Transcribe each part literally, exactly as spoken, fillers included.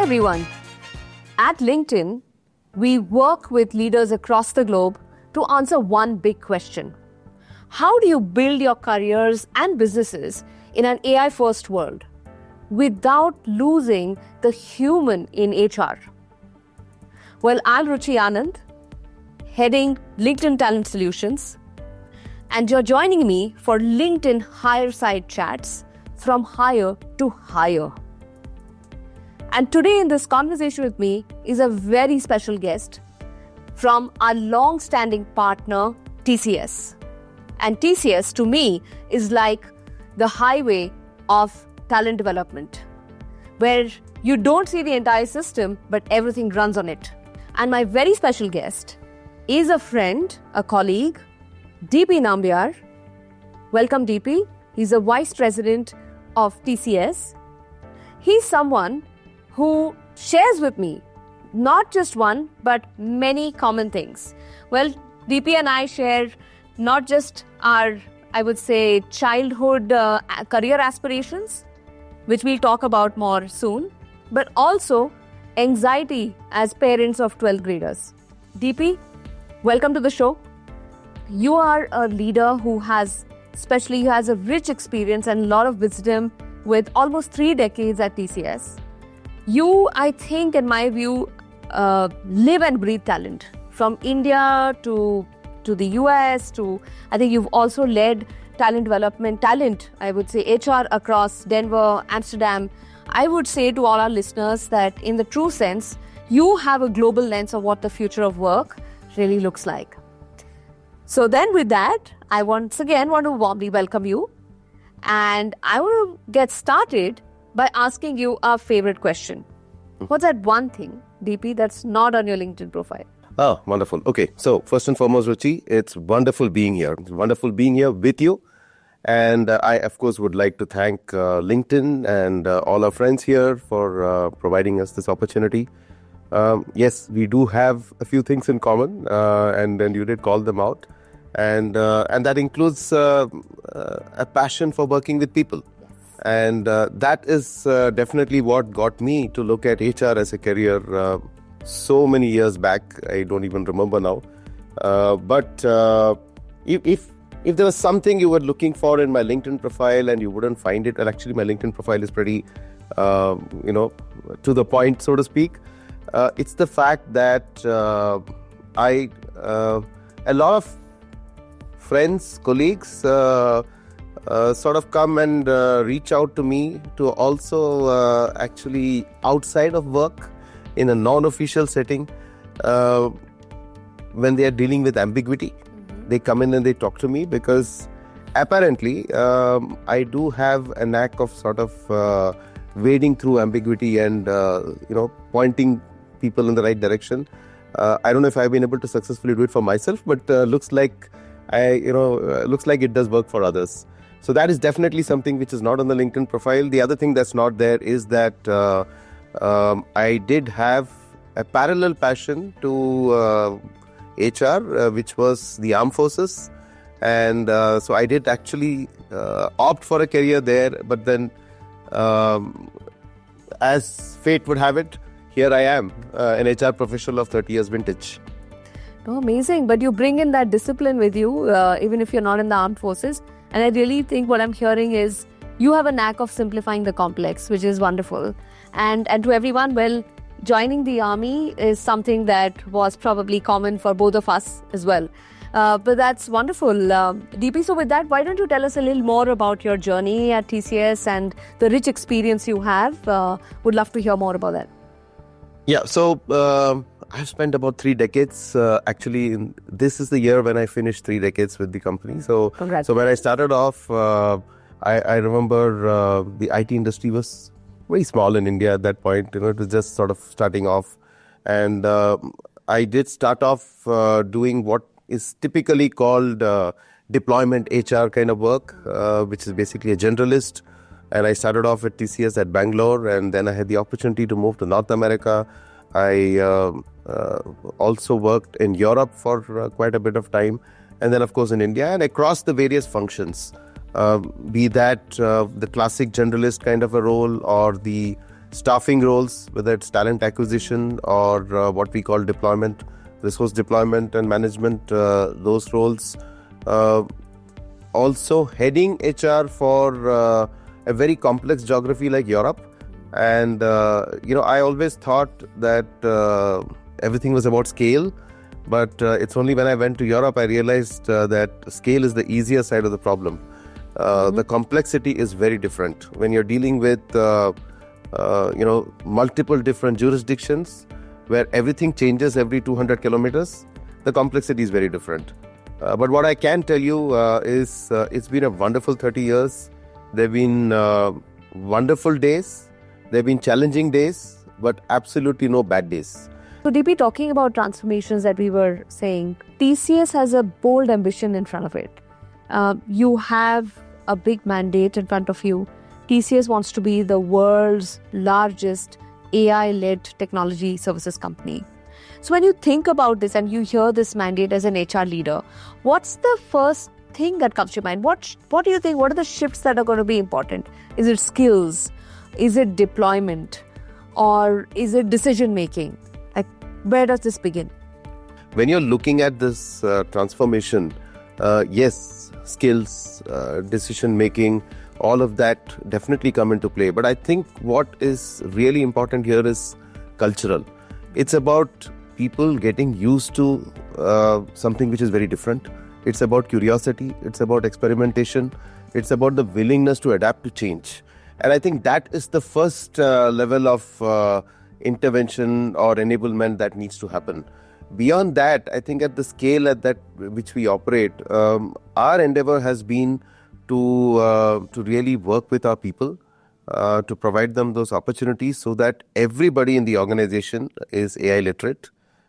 everyone. At LinkedIn, we work with leaders across the globe to answer one big question. How do you build your careers and businesses in an A I-first world without losing the human in H R? Well, I'm Ruchi Anand, heading LinkedIn Talent Solutions, and you're joining me for LinkedIn Hire Side Chats from hire to hire. And today in this conversation with me is a very special guest from our long-standing partner, T C S. And T C S, to me, is like the highway of talent development, where you don't see the entire system, but everything runs on it. And my very special guest is a friend, a colleague, D P Nambiar. Welcome, D P. He's a vice president of T C S. He's someone who shares with me not just one, but many common things. Well, D P and I share not just our, I would say, childhood uh, career aspirations, which we'll talk about more soon, but also anxiety as parents of twelfth graders. D P, welcome to the show. You are a leader who has, especially has a rich experience and a lot of wisdom with almost three decades at T C S. You, I think, in my view, uh, live and breathe talent. From India to, to the U S to, I think you've also led talent development, talent, I would say, H R across Denver, Amsterdam. I would say to all our listeners that in the true sense, you have a global lens of what the future of work really looks like. So then with that, I once again want to warmly welcome you. And I want to get started by asking you our favorite question. What's that one thing, D P, that's not on your LinkedIn profile? Oh, wonderful. Okay, so first and foremost, Ruchi, it's wonderful being here. It's wonderful being here with you. And uh, I, of course, would like to thank uh, LinkedIn and uh, all our friends here for uh, providing us this opportunity. Um, yes, we do have a few things in common, uh, and then you did call them out. And uh, and that includes uh, uh, a passion for working with people. And uh, that is uh, definitely what got me to look at H R as a career uh, so many years back. I don't even remember now. Uh, but uh, if, if if there was something you were looking for in my LinkedIn profile and you wouldn't find it, and actually my LinkedIn profile is pretty, uh, you know, to the point, so to speak. Uh, it's the fact that uh, I, uh, a lot of friends, colleagues, uh, Uh, sort of come and uh, reach out to me to also uh, actually outside of work in a non-official setting uh, when they are dealing with ambiguity. Mm-hmm. They come in and they talk to me because apparently um, I do have a knack of sort of uh, wading through ambiguity and uh, you know pointing people in the right direction. Uh, I don't know if I've been able to successfully do it for myself, but uh, looks like I you know uh, looks like it does work for others. So that is definitely something which is not on the LinkedIn profile. The other thing that's not there is that uh, um, I did have a parallel passion to uh, H R, uh, which was the armed forces. And uh, so I did actually uh, opt for a career there. But then, um, as fate would have it, here I am, uh, an H R professional of thirty years vintage. Oh, amazing. But you bring in that discipline with you, uh, even if you're not in the armed forces. And I really think what I'm hearing is you have a knack of simplifying the complex, which is wonderful. And and to everyone, well, joining the army is something that was probably common for both of us as well. Uh, but that's wonderful. Uh, D P, so with that, why don't you tell us a little more about your journey at T C S and the rich experience you have? Uh, would love to hear more about that. Yeah, so uh, I've spent about three decades. Uh, actually, in, this is the year when I finished three decades with the company. So, Congrats. So when I started off, uh, I, I remember uh, the I T industry was very small in India at that point. You know, it was just sort of starting off, and uh, I did start off uh, doing what is typically called uh, deployment H R kind of work, uh, which is basically a generalist. And I started off at T C S at Bangalore, and then I had the opportunity to move to North America. I uh, uh, also worked in Europe for uh, quite a bit of time, and then of course in India, and across the various functions, uh, be that uh, the classic generalist kind of a role or the staffing roles, whether it's talent acquisition or uh, what we call deployment, resource deployment and management, uh, those roles. Uh, also heading H R for uh, a very complex geography like Europe. And, uh, you know, I always thought that uh, everything was about scale. But uh, it's only when I went to Europe, I realized uh, that scale is the easier side of the problem. Uh, mm-hmm. The complexity is very different. When you're dealing with, uh, uh, you know, multiple different jurisdictions where everything changes every two hundred kilometers, the complexity is very different. Uh, but what I can tell you uh, is uh, it's been a wonderful thirty years. There have been uh, wonderful days. There have been challenging days, but absolutely no bad days. So D P, talking about transformations that we were saying, T C S has a bold ambition in front of it. Uh, you have a big mandate in front of you. T C S wants to be the world's largest A I-led technology services company. So when you think about this and you hear this mandate as an H R leader, what's the first thing that comes to your mind? What, what do you think? What are the shifts that are going to be important? Is it skills? Is it deployment? Or is it decision-making? Like, where does this begin? When you're looking at this uh, transformation, uh, yes, skills, uh, decision-making, all of that definitely come into play. But I think what is really important here is cultural. It's about people getting used to uh, something which is very different. It's about curiosity. It's about experimentation. It's about the willingness to adapt to change. And I think that is the first uh, level of uh, intervention or enablement that needs to happen. Beyond that, I think at the scale at that which we operate, um, our endeavor has been to uh, to really work with our people, uh, to provide them those opportunities so that everybody in the organization is A I literate,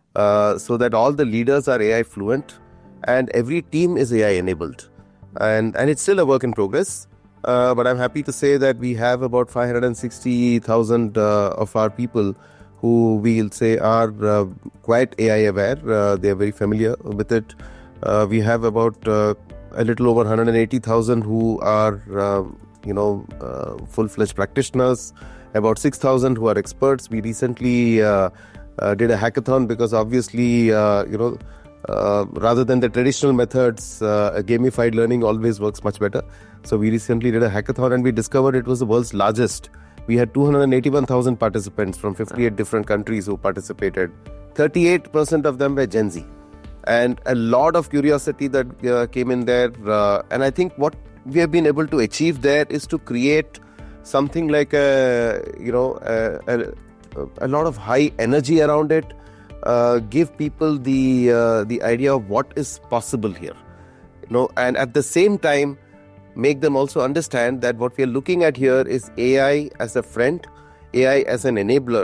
uh, so that all the leaders are A I fluent, and every team is A I enabled. And and it's still a work in progress. Uh, but I'm happy to say that we have about five hundred sixty thousand uh, of our people who we'll say are uh, quite A I aware. Uh, they are very familiar with it. Uh, we have about uh, a little over one hundred eighty thousand who are, uh, you know, uh, full-fledged practitioners. About six thousand who are experts. We recently uh, uh, did a hackathon because obviously, uh, you know, Uh, rather than the traditional methods, uh, gamified learning always works much better. So we recently did a hackathon and we discovered it was the world's largest. We had two hundred eighty-one thousand participants from fifty-eight different countries who participated. thirty-eight percent of them were Gen Z. And a lot of curiosity that uh, came in there. Uh, and I think what we have been able to achieve there is to create something like a, you know, a, a, a lot of high energy around it. Uh, give people the uh, the idea of what is possible here, you know, and at the same time make them also understand that what we are looking at here is A I as a friend, A I as an enabler,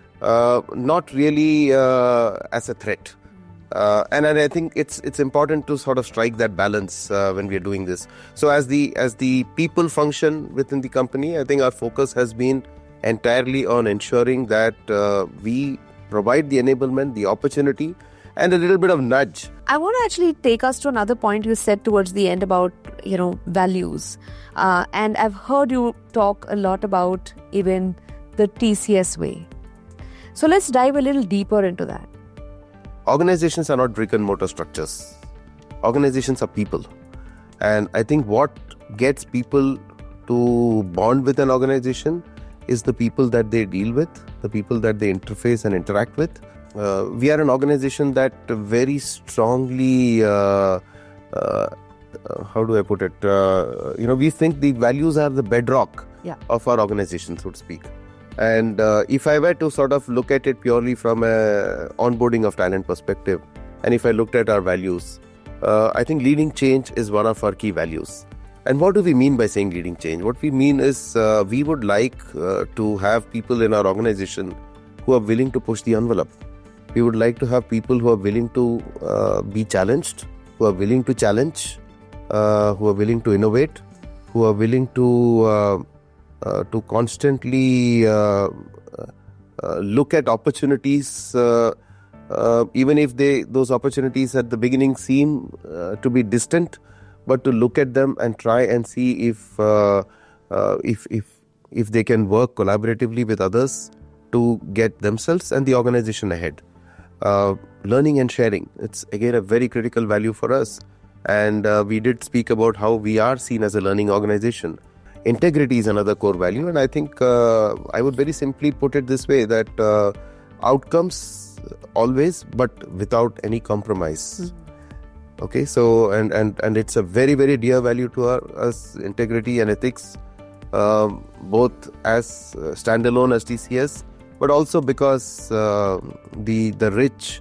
uh, not really uh, as a threat. Uh, and, and I think it's it's important to sort of strike that balance uh, when we are doing this. So as the as the people function within the company, I think our focus has been entirely on ensuring that uh, we provide the enablement, the opportunity, and a little bit of nudge. I want to actually take us to another point you said towards the end about, you know, values. Uh, and I've heard you talk a lot about even the T C S way. So let's dive a little deeper into that. Organizations are not brick and mortar structures. Organizations are people. And I think what gets people to bond with an organization is the people that they deal with, the people that they interface and interact with. Uh, we are an organization that very strongly, uh, uh, uh, how do I put it, uh, you know, we think the values are the bedrock yeah. of our organization, so to speak. And uh, if I were to sort of look at it purely from a onboarding of talent perspective, and if I looked at our values, uh, I think leading change is one of our key values. And what do we mean by saying leading change? What we mean is uh, we would like uh, to have people in our organization who are willing to push the envelope. We would like to have people who are willing to uh, be challenged, who are willing to challenge, uh, who are willing to innovate, who are willing to uh, uh, to constantly uh, uh, look at opportunities, uh, uh, even if they those opportunities at the beginning seem uh, to be distant. But to look at them and try and see if uh, uh, if if if they can work collaboratively with others to get themselves and the organization ahead. Uh, learning and sharing, it's again a very critical value for us. And uh, we did speak about how we are seen as a learning organization. Integrity is another core value, and I think uh, I would very simply put it this way, that uh, outcomes always, but without any compromise. Mm-hmm. Okay, so and, and, and it's a very, very dear value to our, us, integrity and ethics, um, both as uh, standalone as T C S, but also because uh, the the rich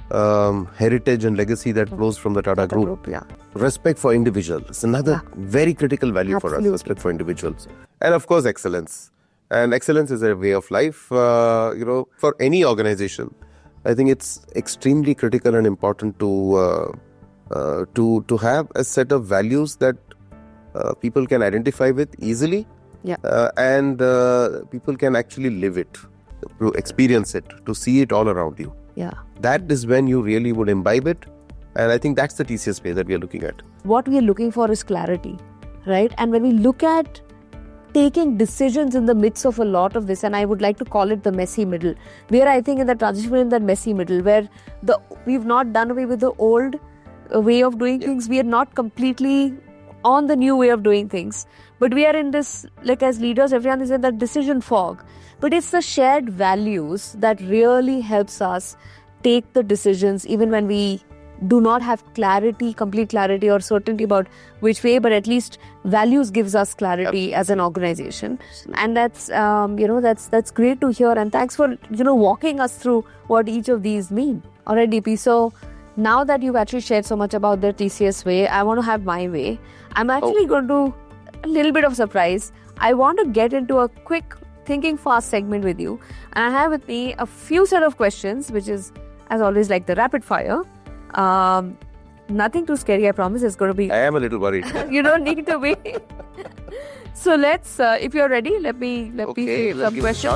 um, heritage and legacy that flows from the Tata, Tata Group. Group yeah. Respect for individuals is another yeah. very critical value Absolutely. for us. Respect for individuals, and of course excellence. And excellence is a way of life. Uh, you know, for any organization, I think it's extremely critical and important to uh, uh, to to have a set of values that uh, people can identify with easily, yeah. uh, and uh, people can actually live it, to experience it, to see it all around you. Yeah, that is when you really would imbibe it, and I think that's the T C S way that we are looking at. What we are looking for is clarity, right? And when we look at taking decisions in the midst of a lot of this, and I would like to call it the messy middle, where I think in the transition in that messy middle, where the we've not done away with the old way of doing yeah. things, we are not completely on the new way of doing things, but we are in this, like as leaders, everyone is in that decision fog. But it's the shared values that really helps us take the decisions, even when we do not have clarity, complete clarity or certainty about which way, but at least values gives us clarity yep. as an organization. And that's, um, you know, that's that's great to hear. And thanks for, you know, walking us through what each of these mean. All right, D P. So now that you've actually shared so much about the T C S way, I want to have my way. I'm actually oh. going to, a little bit of surprise. I want to get into a quick thinking fast segment with you. And I have with me a few set of questions, which is, as always, like the rapid fire. Um, nothing too scary, I promise. It's going to be... I am a little worried. You don't need to be. So let's, uh, if you're ready, let me, let okay, me some questions.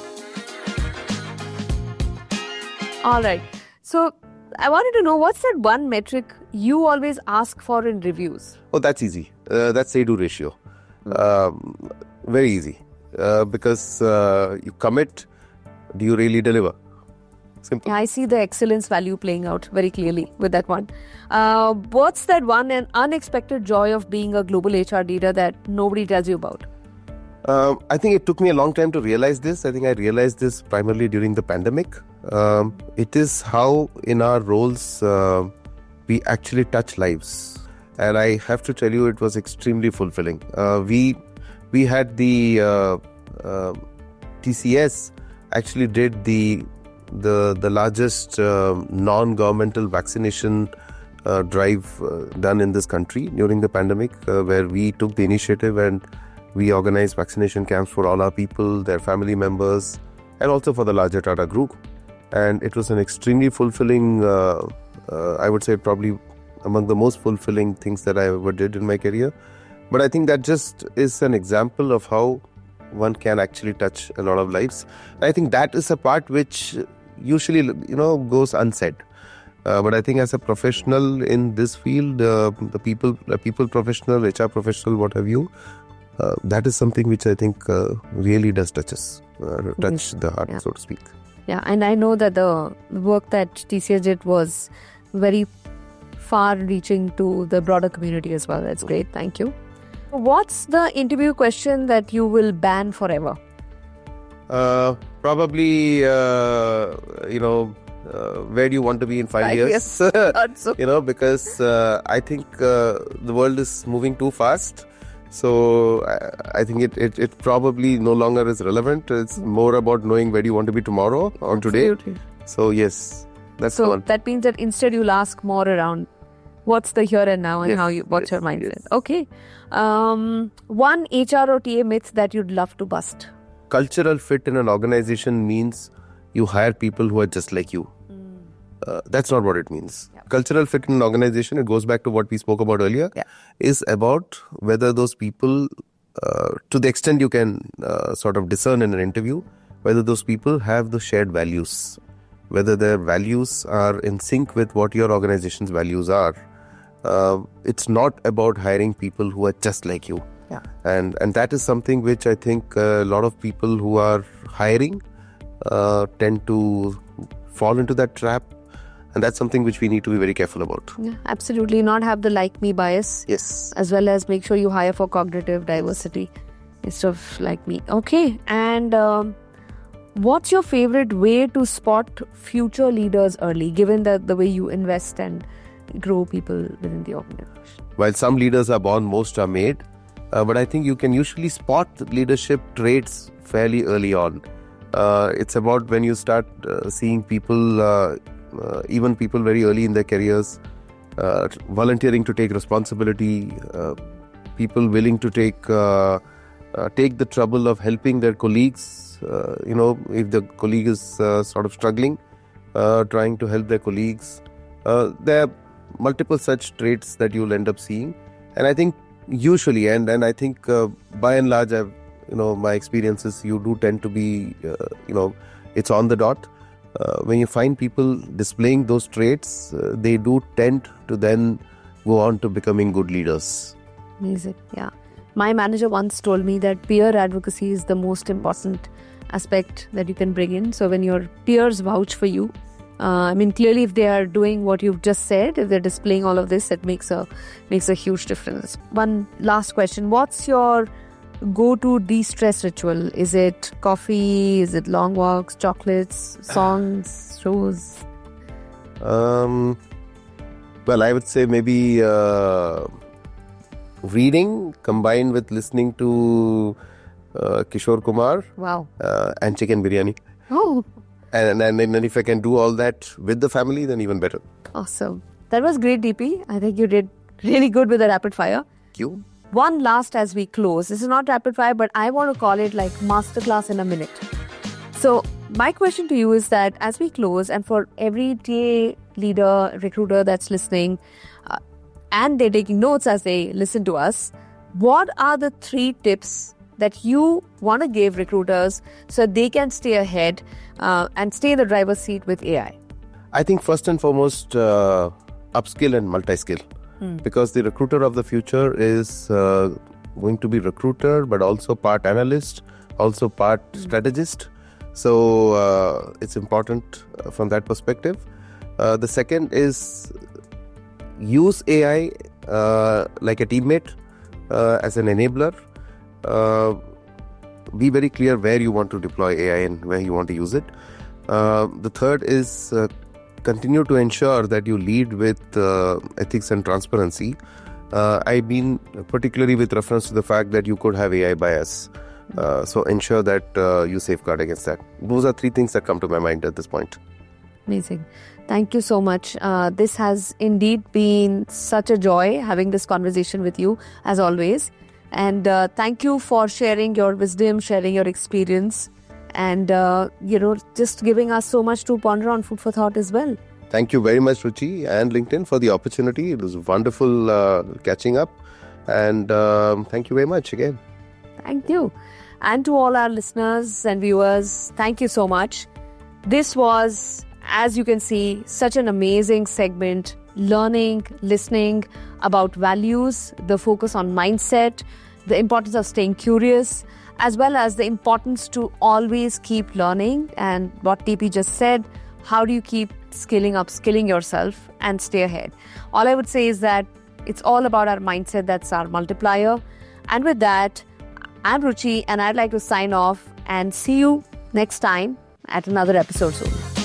All right. So I wanted to know, what's that one metric you always ask for in reviews? Oh, that's easy. Uh, that's say-do ratio. Mm. Um, very easy. Uh, because uh, you commit, do you really deliver? Simple. Yeah, I see the excellence value playing out very clearly with that one. Uh, what's that one an unexpected joy of being a global H R leader that nobody tells you about? Um, I think it took me a long time to realize this. I think I realized this primarily during the pandemic. Um, it is how in our roles uh, we actually touch lives. And I have to tell you, it was extremely fulfilling. Uh, we we had the uh, uh, T C S actually did the the the largest uh, non-governmental vaccination uh, drive uh, done in this country during the pandemic, uh, where we took the initiative and we organized vaccination camps for all our people, their family members, and also for the larger Tata Group. And it was an extremely fulfilling, uh, uh, I would say probably among the most fulfilling things that I ever did in my career. But I think that just is an example of how one can actually touch a lot of lives. I think that is a part which usually, you know, goes unsaid. Uh, but I think as a professional in this field, uh, the people, the people professional, H R professional, what have you, uh, that is something which I think uh, really does touch us, uh, touch mm-hmm. the heart, yeah. so to speak. Yeah, and I know that the work that T C S did was very far-reaching to the broader community as well. That's great. Thank you. What's the interview question that you will ban forever? Uh, probably, uh, you know, uh, where do you want to be in five, five years? years. So. You know, because uh, I think uh, the world is moving too fast. So I, I think it, it, it probably no longer is relevant. It's more about knowing where do you want to be tomorrow or today. Absolutely. So yes, that's so the one. That means that instead you'll ask more around what's the here and now and yes, how you, what's yes, your mindset. Yes. Okay. Um, one H R or T A myth that you'd love to bust. Cultural fit in an organization means you hire people who are just like you. Mm. Uh, that's not what it means. Yep. Cultural fit in an organization, it goes back to what we spoke about earlier, yeah. is about whether those people, uh, to the extent you can uh, sort of discern in an interview, whether those people have the shared values, whether their values are in sync with what your organization's values are. Uh, it's not about hiring people who are just like you. Yeah. And and that is something which I think a lot of people who are hiring uh, tend to fall into that trap. And that's something which we need to be very careful about. Yeah, absolutely. Not have the like me bias. Yes. As well as make sure you hire for cognitive diversity instead of like me. Okay. And um, what's your favorite way to spot future leaders early, given that the way you invest and grow people within the organization? While some leaders are born, most are made. Uh, but I think you can usually spot leadership traits fairly early on. Uh, it's about when you start uh, seeing people... Uh, Uh, even people very early in their careers, uh, volunteering to take responsibility, uh, people willing to take uh, uh, take the trouble of helping their colleagues. Uh, you know, if the colleague is uh, sort of struggling, uh, trying to help their colleagues. Uh, there are multiple such traits that you'll end up seeing, and I think usually, and and I think uh, by and large, I've, you know, my experiences, you do tend to be, uh, you know, it's on the dot. Uh, when you find people displaying those traits, uh, they do tend to then go on to becoming good leaders. Amazing. Yeah. My manager once told me that peer advocacy is the most important aspect that you can bring in. So when your peers vouch for you, uh, I mean, clearly if they are doing what you've just said, if they're displaying all of this, it makes a makes a huge difference. One last question. What's your go-to de-stress ritual? Is it coffee? Is it long walks, chocolates, songs, shows? Um, well, I would say maybe uh, reading combined with listening to uh, Kishore Kumar. Wow. Uh, and chicken biryani. Oh. And, and, and if I can do all that with the family, then even better. Awesome. That was great, D P. I think you did really good with the rapid fire. Thank you. One last as we close. This is not rapid fire, but I want to call it like masterclass in a minute. So my question to you is that as we close, and for every T A leader, recruiter that's listening, uh, and they're taking notes as they listen to us, what are the three tips that you want to give recruiters so they can stay ahead uh, and stay in the driver's seat with A I? I think first and foremost, uh, upskill and multi-skill. Hmm. Because the recruiter of the future is uh, going to be recruiter, but also part analyst, also part hmm. strategist. So uh, it's important uh, from that perspective. Uh, the second is use A I uh, like a teammate, uh, as an enabler. Uh, be very clear where you want to deploy A I and where you want to use it. Uh, the third is uh, continue to ensure that you lead with uh, ethics and transparency. Uh, I mean, particularly with reference to the fact that you could have A I bias. Uh, so ensure that uh, you safeguard against that. Those are three things that come to my mind at this point. Amazing. Thank you so much. Uh, this has indeed been such a joy having this conversation with you, as always. And uh, thank you for sharing your wisdom, sharing your experience, and, uh, you know, just giving us so much to ponder on, food for thought as well. Thank you very much, Ruchi and LinkedIn, for the opportunity. It was wonderful uh, catching up. And um, thank you very much again. Thank you. And to all our listeners and viewers, thank you so much. This was, as you can see, such an amazing segment. Learning, listening about values, the focus on mindset, the importance of staying curious, as well as the importance to always keep learning. And what T P just said, how do you keep skilling up, skilling yourself and stay ahead? All I would say is that it's all about our mindset. That's our multiplier. And with that, I'm Ruchi and I'd like to sign off and see you next time at another episode soon.